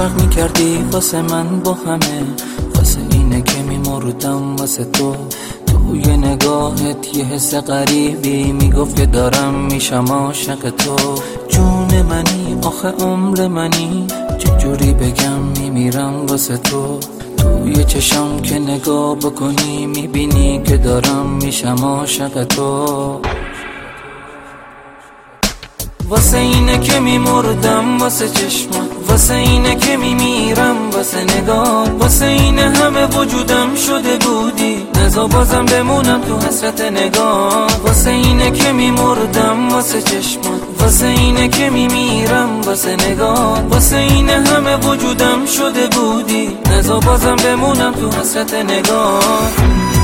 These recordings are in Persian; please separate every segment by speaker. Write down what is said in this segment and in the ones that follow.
Speaker 1: فرق میکردی واسه من با همه، واسه اینه که میمردم واسه تو. توی نگاهت یه حس غریبی میگفت که دارم میشم عاشق تو. جون منی آخه عمر منی، چجوری بگم میمیرم واسه تو. توی چشم که نگاه بکنی میبینی که دارم میشم عاشق تو. واسه اینه که میمردم واسه چشمات، واسه اینه که میمیرم واسه نگاه، واسه اینه همه وجودم شده بودی، نزا بازم بمونم تو حسرت نگاه. واسه اینه که میمردم واسه چشمات، واسه اینه که میمیرم واسه نگاه، واسه اینه همه وجودم شده بودی، نزا بازم بمونم تو حسرت نگاه.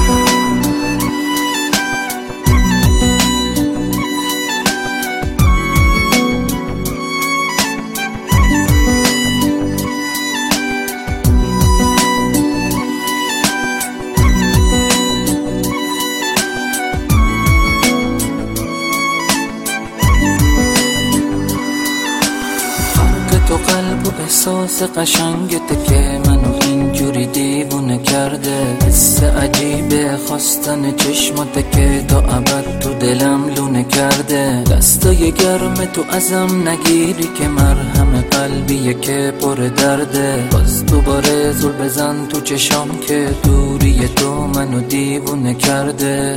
Speaker 1: تو قلب و احساس قشنگته که منو اینجوری دیوونه کرده. حس عجیبه خواستن چشماته که تا ابد تو دلم لونه کرده. دستای گرم تو ازم نگیری که مرهم قلبیه که پر درده. باز دوباره زل بزن تو چشام که دوری تو منو دیوونه کرده.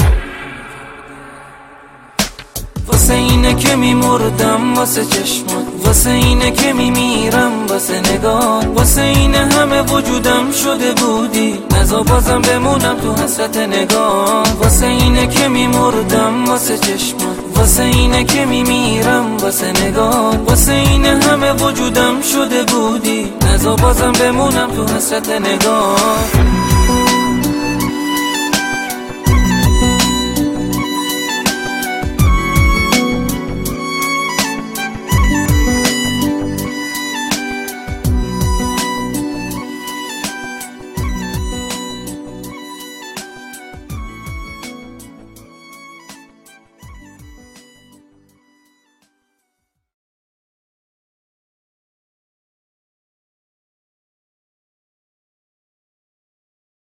Speaker 1: واسه اینه که میمردم واسه چشمات، واسه اینه که میمیرم واسه نگاه، واسه اینه همه وجودم شده بودی، نزا بازم بمونم تو حسرت نگاه. واسه اینه که میمردم واسه چشمات، واسه اینه که میمیرم واسه نگاه، واسه اینه همه وجودم شده بودی، نزا بازم بمونم تو حسرت نگاه.